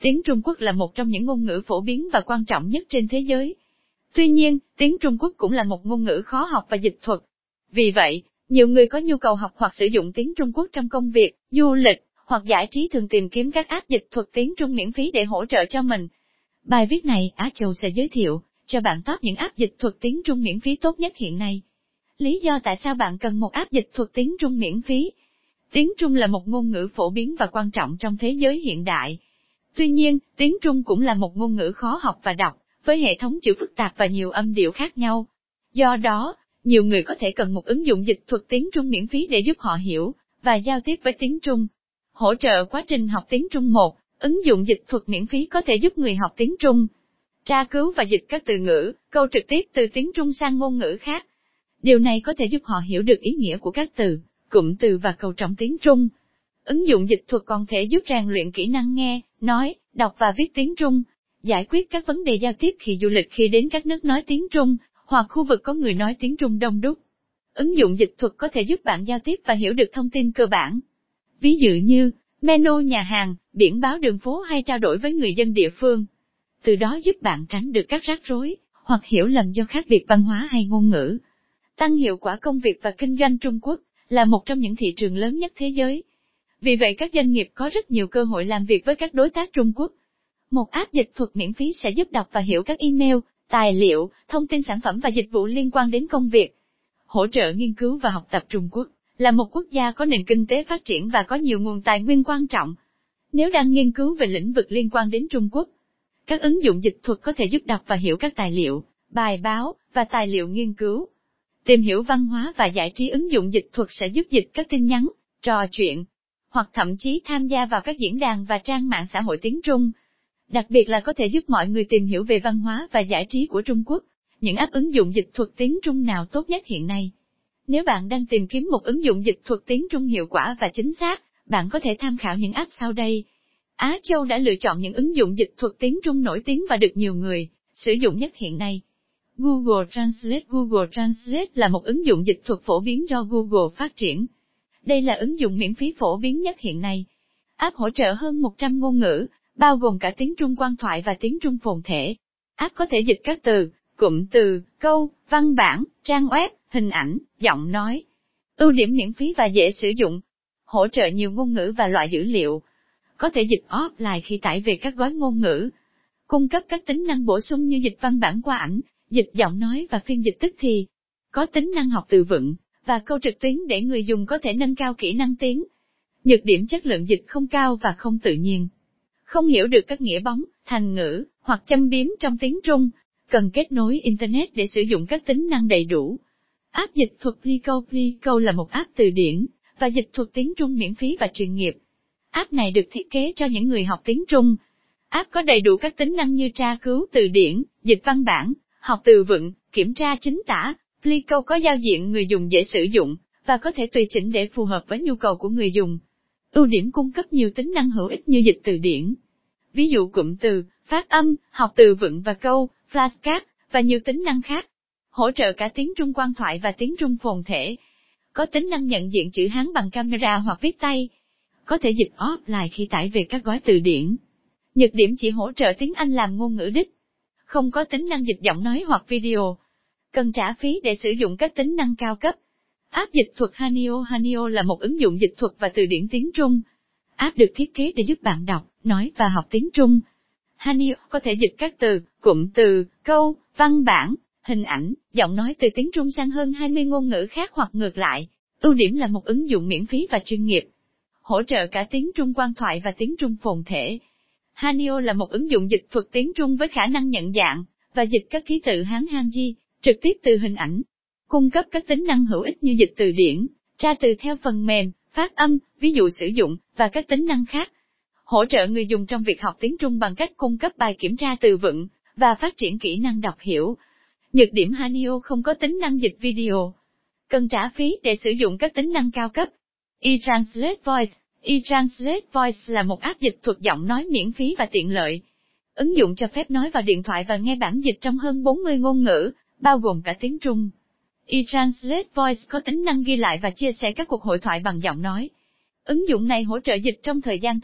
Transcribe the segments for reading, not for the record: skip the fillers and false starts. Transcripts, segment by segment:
Tiếng Trung Quốc là một trong những ngôn ngữ phổ biến và quan trọng nhất trên thế giới. Tuy nhiên, tiếng Trung Quốc cũng là một ngôn ngữ khó học và dịch thuật. Vì vậy, nhiều người có nhu cầu học hoặc sử dụng tiếng Trung Quốc trong công việc, du lịch, hoặc giải trí thường tìm kiếm các app dịch thuật tiếng Trung miễn phí để hỗ trợ cho mình. Bài viết này, Á Châu sẽ giới thiệu cho bạn top những app dịch thuật tiếng Trung miễn phí tốt nhất hiện nay. Lý do tại sao bạn cần một app dịch thuật tiếng Trung miễn phí? Tiếng Trung là một ngôn ngữ phổ biến và quan trọng trong thế giới hiện đại. Tuy nhiên, tiếng Trung cũng là một ngôn ngữ khó học và đọc, với hệ thống chữ phức tạp và nhiều âm điệu khác nhau. Do đó, nhiều người có thể cần một ứng dụng dịch thuật tiếng Trung miễn phí để giúp họ hiểu và giao tiếp với tiếng Trung. Hỗ trợ quá trình học tiếng Trung 1, ứng dụng dịch thuật miễn phí có thể giúp người học tiếng Trung tra cứu và dịch các từ ngữ, câu trực tiếp từ tiếng Trung sang ngôn ngữ khác. Điều này có thể giúp họ hiểu được ý nghĩa của các từ, cụm từ và câu trong tiếng Trung. Ứng dụng dịch thuật còn thể giúp rèn luyện kỹ năng nghe, nói, đọc và viết tiếng Trung, giải quyết các vấn đề giao tiếp khi du lịch khi đến các nước nói tiếng Trung, hoặc khu vực có người nói tiếng Trung đông đúc. Ứng dụng dịch thuật có thể giúp bạn giao tiếp và hiểu được thông tin cơ bản. Ví dụ như, menu nhà hàng, biển báo đường phố hay trao đổi với người dân địa phương. Từ đó giúp bạn tránh được các rắc rối, hoặc hiểu lầm do khác biệt văn hóa hay ngôn ngữ. Tăng hiệu quả công việc và kinh doanh. Trung Quốc là một trong những thị trường lớn nhất thế giới. Vì vậy các doanh nghiệp có rất nhiều cơ hội làm việc với các đối tác Trung Quốc. Một app dịch thuật miễn phí sẽ giúp đọc và hiểu các email, tài liệu, thông tin sản phẩm và dịch vụ liên quan đến công việc. Hỗ trợ nghiên cứu và học tập. Trung Quốc là một quốc gia có nền kinh tế phát triển và có nhiều nguồn tài nguyên quan trọng. Nếu đang nghiên cứu về lĩnh vực liên quan đến Trung Quốc, các ứng dụng dịch thuật có thể giúp đọc và hiểu các tài liệu, bài báo và tài liệu nghiên cứu. Tìm hiểu văn hóa và giải trí. Ứng dụng dịch thuật sẽ giúp dịch các tin nhắn, trò chuyện, hoặc thậm chí tham gia vào các diễn đàn và trang mạng xã hội tiếng Trung. Đặc biệt là có thể giúp mọi người tìm hiểu về văn hóa và giải trí của Trung Quốc. Những app ứng dụng dịch thuật tiếng Trung nào tốt nhất hiện nay? Nếu bạn đang tìm kiếm một ứng dụng dịch thuật tiếng Trung hiệu quả và chính xác, bạn có thể tham khảo những app sau đây. Á Châu đã lựa chọn những ứng dụng dịch thuật tiếng Trung nổi tiếng và được nhiều người sử dụng nhất hiện nay. Google Translate. Google Translate là một ứng dụng dịch thuật phổ biến do Google phát triển. Đây là ứng dụng miễn phí phổ biến nhất hiện nay. App hỗ trợ hơn 100 ngôn ngữ, bao gồm cả tiếng Trung quan thoại và tiếng Trung phồn thể. App có thể dịch các từ, cụm từ, câu, văn bản, trang web, hình ảnh, giọng nói. Ưu điểm miễn phí và dễ sử dụng. Hỗ trợ nhiều ngôn ngữ và loại dữ liệu. Có thể dịch offline khi tải về các gói ngôn ngữ. Cung cấp các tính năng bổ sung như dịch văn bản qua ảnh, dịch giọng nói và phiên dịch tức thì. Có tính năng học từ vựng và câu trực tuyến để người dùng có thể nâng cao kỹ năng tiếng. Nhược điểm: chất lượng dịch không cao và không tự nhiên. Không hiểu được các nghĩa bóng, thành ngữ, hoặc châm biếm trong tiếng Trung. Cần kết nối Internet để sử dụng các tính năng đầy đủ. App dịch thuật Plico. Plico là một app từ điển và dịch thuật tiếng Trung miễn phí và chuyên nghiệp. App này được thiết kế cho những người học tiếng Trung. App có đầy đủ các tính năng như tra cứu từ điển, dịch văn bản, học từ vựng, kiểm tra chính tả. Plico có giao diện người dùng dễ sử dụng, và có thể tùy chỉnh để phù hợp với nhu cầu của người dùng. Ưu điểm: cung cấp nhiều tính năng hữu ích như dịch từ điển, ví dụ cụm từ, phát âm, học từ vựng và câu, flashcard, và nhiều tính năng khác. Hỗ trợ cả tiếng Trung quan thoại và tiếng Trung phồn thể. Có tính năng nhận diện chữ Hán bằng camera hoặc viết tay. Có thể dịch offline khi tải về các gói từ điển. Nhược điểm: chỉ hỗ trợ tiếng Anh làm ngôn ngữ đích. Không có tính năng dịch giọng nói hoặc video. Cần trả phí để sử dụng các tính năng cao cấp. App dịch thuật Hanio. Hanio là một ứng dụng dịch thuật và từ điển tiếng Trung. App được thiết kế để giúp bạn đọc, nói và học tiếng Trung. Hanio có thể dịch các từ, cụm từ, câu, văn bản, hình ảnh, giọng nói từ tiếng Trung sang hơn 20 ngôn ngữ khác hoặc ngược lại. Ưu điểm là một ứng dụng miễn phí và chuyên nghiệp. Hỗ trợ cả tiếng Trung quan thoại và tiếng Trung phồn thể. Hanio là một ứng dụng dịch thuật tiếng Trung với khả năng nhận dạng và dịch các ký tự Hán Hanji trực tiếp từ hình ảnh. Cung cấp các tính năng hữu ích như dịch từ điển, tra từ theo phần mềm, phát âm, ví dụ sử dụng, và các tính năng khác. Hỗ trợ người dùng trong việc học tiếng Trung bằng cách cung cấp bài kiểm tra từ vựng, và phát triển kỹ năng đọc hiểu. Nhược điểm: Hanio không có tính năng dịch video. Cần trả phí để sử dụng các tính năng cao cấp. eTranslate Voice. eTranslate Voice là một app dịch thuật giọng nói miễn phí và tiện lợi. Ứng dụng cho phép nói vào điện thoại và nghe bản dịch trong hơn 40 ngôn ngữ, bao gồm cả tiếng Trung. eTranslate Voice có tính năng ghi lại và chia sẻ các cuộc hội thoại bằng giọng nói. Ứng dụng này hỗ trợ dịch trong thời gian thực,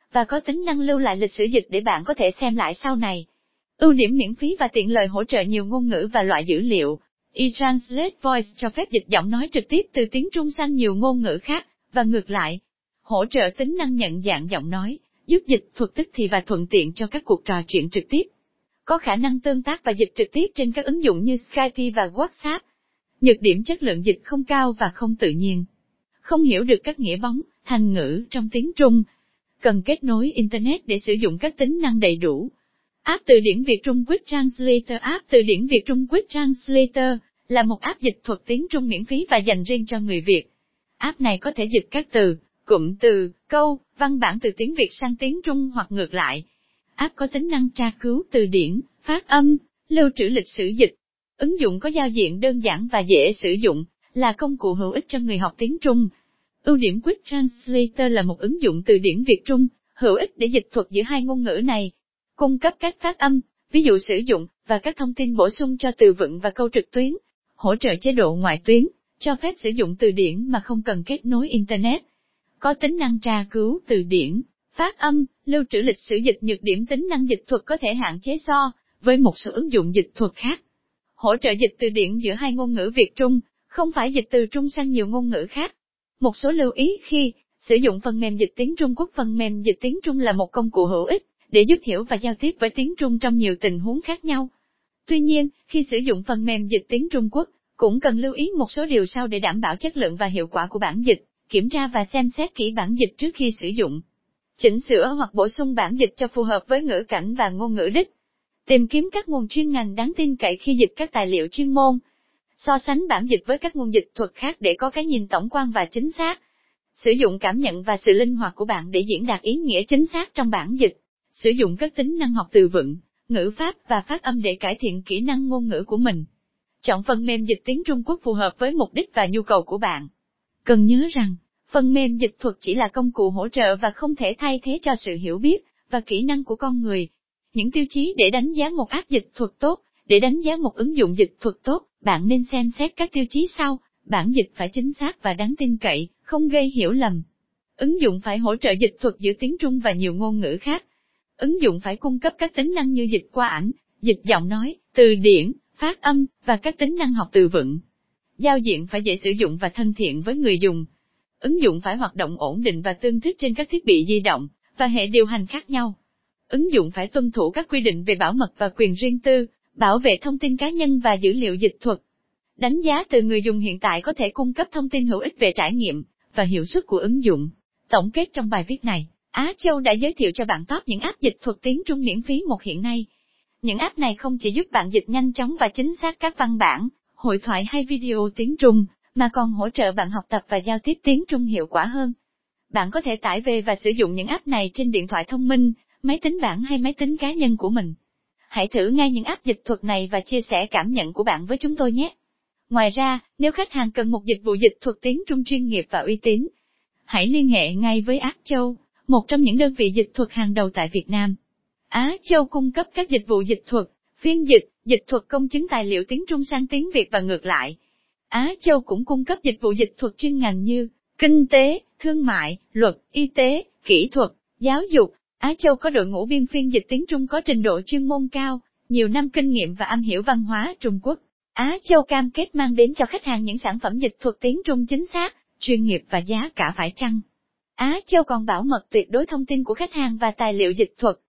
và có tính năng lưu lại lịch sử dịch để bạn có thể xem lại sau này. Ưu điểm miễn phí và tiện lợi hỗ trợ nhiều ngôn ngữ và loại dữ liệu. eTranslate Voice cho phép dịch giọng nói trực tiếp từ tiếng Trung sang nhiều ngôn ngữ khác, và ngược lại. Hỗ trợ tính năng nhận dạng giọng nói, giúp dịch thuật tức thì và thuận tiện cho các cuộc trò chuyện trực tiếp. Có khả năng tương tác và dịch trực tiếp trên các ứng dụng như Skype và WhatsApp. Nhược điểm chất lượng dịch không cao và không tự nhiên. Không hiểu được các nghĩa bóng, thành ngữ trong tiếng Trung. Cần kết nối Internet để sử dụng các tính năng đầy đủ. App từ điển Việt Trung Quick Translator. App từ điển Việt Trung Quick Translator là một app dịch thuật tiếng Trung miễn phí và dành riêng cho người Việt. App này có thể dịch các từ, cụm từ, câu, văn bản từ tiếng Việt sang tiếng Trung hoặc ngược lại. App có tính năng tra cứu từ điển, phát âm, lưu trữ lịch sử dịch. Ứng dụng có giao diện đơn giản và dễ sử dụng, là công cụ hữu ích cho người học tiếng Trung. Ưu điểm Quick Translator là một ứng dụng từ điển Việt Trung, hữu ích để dịch thuật giữa hai ngôn ngữ này. Cung cấp cách phát âm, ví dụ sử dụng, và các thông tin bổ sung cho từ vựng và câu trực tuyến. Hỗ trợ chế độ ngoại tuyến, cho phép sử dụng từ điển mà không cần kết nối Internet. Có tính năng tra cứu từ điển, phát âm, lưu trữ lịch sử dịch. Nhược điểm tính năng dịch thuật có thể hạn chế so với một số ứng dụng dịch thuật khác. Hỗ trợ dịch từ điển giữa hai ngôn ngữ Việt-Trung, không phải dịch từ Trung sang nhiều ngôn ngữ khác. Một số lưu ý khi sử dụng phần mềm dịch tiếng Trung Quốc. Phần mềm dịch tiếng Trung là một công cụ hữu ích để giúp hiểu và giao tiếp với tiếng Trung trong nhiều tình huống khác nhau. Tuy nhiên, khi sử dụng phần mềm dịch tiếng Trung Quốc, cũng cần lưu ý một số điều sau để đảm bảo chất lượng và hiệu quả của bản dịch. Kiểm tra và xem xét kỹ bản dịch trước khi sử dụng. Chỉnh sửa hoặc bổ sung bản dịch cho phù hợp với ngữ cảnh và ngôn ngữ đích. Tìm kiếm các nguồn chuyên ngành đáng tin cậy khi dịch các tài liệu chuyên môn. So sánh bản dịch với các nguồn dịch thuật khác để có cái nhìn tổng quan và chính xác. Sử dụng cảm nhận và sự linh hoạt của bạn để diễn đạt ý nghĩa chính xác trong bản dịch. Sử dụng các tính năng học từ vựng, ngữ pháp và phát âm để cải thiện kỹ năng ngôn ngữ của mình. Chọn phần mềm dịch tiếng Trung Quốc phù hợp với mục đích và nhu cầu của bạn. Cần nhớ rằng, phần mềm dịch thuật chỉ là công cụ hỗ trợ và không thể thay thế cho sự hiểu biết và kỹ năng của con người. Những tiêu chí để đánh giá một app dịch thuật tốt. Để đánh giá một ứng dụng dịch thuật tốt, bạn nên xem xét các tiêu chí sau. Bản dịch phải chính xác và đáng tin cậy, không gây hiểu lầm. Ứng dụng phải hỗ trợ dịch thuật giữa tiếng Trung và nhiều ngôn ngữ khác. Ứng dụng phải cung cấp các tính năng như dịch qua ảnh, dịch giọng nói, từ điển, phát âm, và các tính năng học từ vựng. Giao diện phải dễ sử dụng và thân thiện với người dùng. Ứng dụng phải hoạt động ổn định và tương thích trên các thiết bị di động và hệ điều hành khác nhau. Ứng dụng phải tuân thủ các quy định về bảo mật và quyền riêng tư, bảo vệ thông tin cá nhân và dữ liệu dịch thuật. Đánh giá từ người dùng hiện tại có thể cung cấp thông tin hữu ích về trải nghiệm và hiệu suất của ứng dụng. Tổng kết trong bài viết này, Á Châu đã giới thiệu cho bạn top những app dịch thuật tiếng Trung miễn phí một hiện nay. Những app này không chỉ giúp bạn dịch nhanh chóng và chính xác các văn bản, hội thoại hay video tiếng Trung, mà còn hỗ trợ bạn học tập và giao tiếp tiếng Trung hiệu quả hơn. Bạn có thể tải về và sử dụng những app này trên điện thoại thông minh, máy tính bảng hay máy tính cá nhân của mình. Hãy thử ngay những app dịch thuật này và chia sẻ cảm nhận của bạn với chúng tôi nhé. Ngoài ra, nếu khách hàng cần một dịch vụ dịch thuật tiếng Trung chuyên nghiệp và uy tín, hãy liên hệ ngay với Á Châu, một trong những đơn vị dịch thuật hàng đầu tại Việt Nam. Á Châu cung cấp các dịch vụ dịch thuật, phiên dịch, dịch thuật công chứng tài liệu tiếng Trung sang tiếng Việt và ngược lại. Á Châu cũng cung cấp dịch vụ dịch thuật chuyên ngành như kinh tế, thương mại, luật, y tế, kỹ thuật, giáo dục. Á Châu có đội ngũ biên phiên dịch tiếng Trung có trình độ chuyên môn cao, nhiều năm kinh nghiệm và am hiểu văn hóa Trung Quốc. Á Châu cam kết mang đến cho khách hàng những sản phẩm dịch thuật tiếng Trung chính xác, chuyên nghiệp và giá cả phải chăng. Á Châu còn bảo mật tuyệt đối thông tin của khách hàng và tài liệu dịch thuật.